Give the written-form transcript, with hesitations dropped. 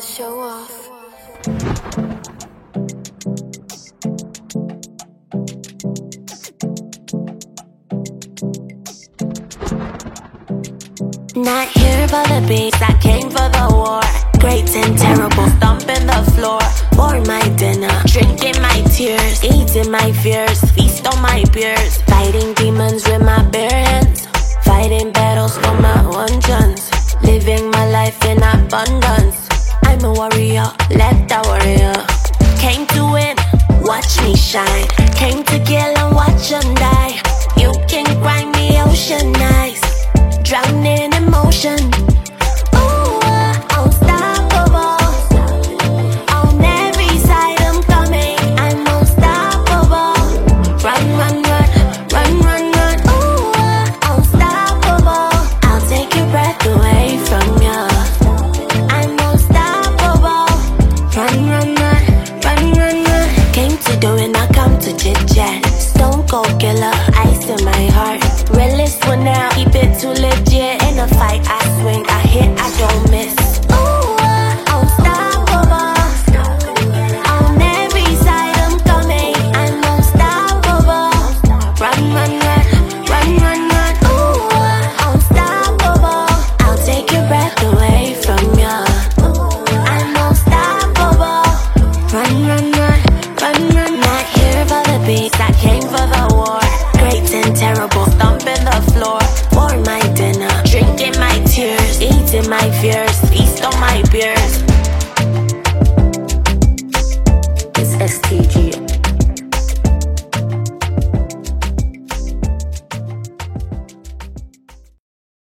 Show off. Not here for the beats, I came for the war. Great and terrible, stomping the floor. For my dinner, drinking my tears, eating my fears, feast on my peers. Fighting demons with my bare hands, fighting battles for my own chance. Living my life in abundance. I'm a warrior, left a warrior. Came to win, watch me shine. Came to kill and watch them die. You can grind me ocean eyes, drown in emotion.